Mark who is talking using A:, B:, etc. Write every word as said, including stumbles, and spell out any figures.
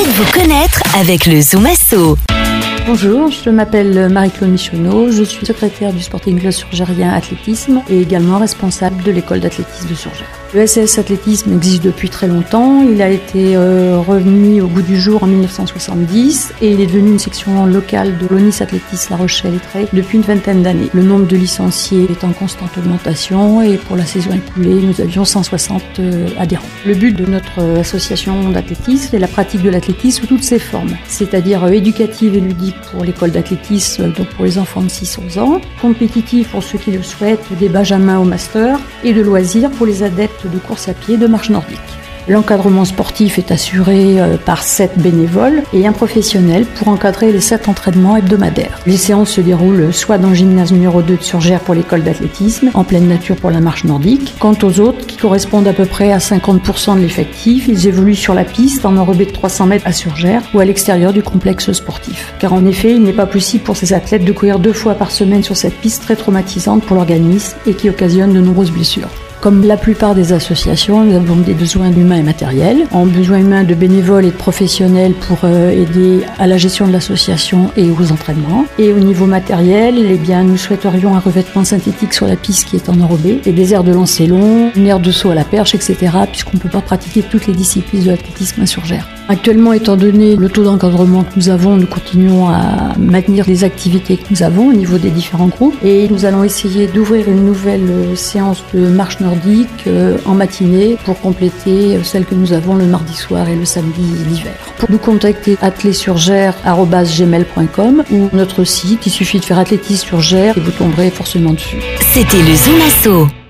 A: Faites-vous connaître avec le Zoom Asso.
B: Bonjour, je m'appelle Marie-Claude Michonneau, je suis secrétaire du Sporting Club Surgérien Athlétisme et également responsable de l'école d'athlétisme de Surgères. Le S C S Athlétisme existe depuis très longtemps, il a été euh, remis au goût du jour en dix-neuf cent soixante-dix et il est devenu une section locale de l'O N I S Athlétisme La Rochelle-Étré depuis une vingtaine d'années. Le nombre de licenciés est en constante augmentation et pour la saison écoulée, nous avions cent soixante euh, adhérents. Le but de notre euh, association d'athlétisme est la pratique de l'athlétisme sous toutes ses formes, c'est-à-dire euh, éducative et ludique pour l'école d'athlétisme, donc pour les enfants de six à onze ans, compétitif pour ceux qui le souhaitent, des benjamins au master, et de loisirs pour les adeptes de course à pied, de marche nordique. L'encadrement sportif est assuré par sept bénévoles et un professionnel pour encadrer les sept entraînements hebdomadaires. Les séances se déroulent soit dans le gymnase numéro deux de Surgères pour l'école d'athlétisme, en pleine nature pour la marche nordique. Quant aux autres, qui correspondent à peu près à cinquante pour cent de l'effectif, ils évoluent sur la piste en enrobé de trois cents mètres à Surgères ou à l'extérieur du complexe sportif. Car en effet, il n'est pas possible pour ces athlètes de courir deux fois par semaine sur cette piste très traumatisante pour l'organisme et qui occasionne de nombreuses blessures. Comme la plupart des associations, nous avons des besoins humains et matériels. En besoin humain de bénévoles et de professionnels pour euh, aider à la gestion de l'association et aux entraînements. Et au niveau matériel, eh bien, nous souhaiterions un revêtement synthétique sur la piste qui est en enrobé, et des aires de lancer long, une aire de saut à la perche, et cetera, puisqu'on ne peut pas pratiquer toutes les disciplines de l'athlétisme à Surgères. Actuellement, étant donné le taux d'encadrement que nous avons, nous continuons à maintenir les activités que nous avons au niveau des différents groupes et nous allons essayer d'ouvrir une nouvelle séance de marche nordique euh, en matinée pour compléter celle que nous avons le mardi soir et le samedi l'hiver. Pour nous contacter, athlésurgères arobase gmail point com ou notre site, il suffit de faire athlétisme Surgères et vous tomberez forcément dessus.
A: C'était le Zoom Asso.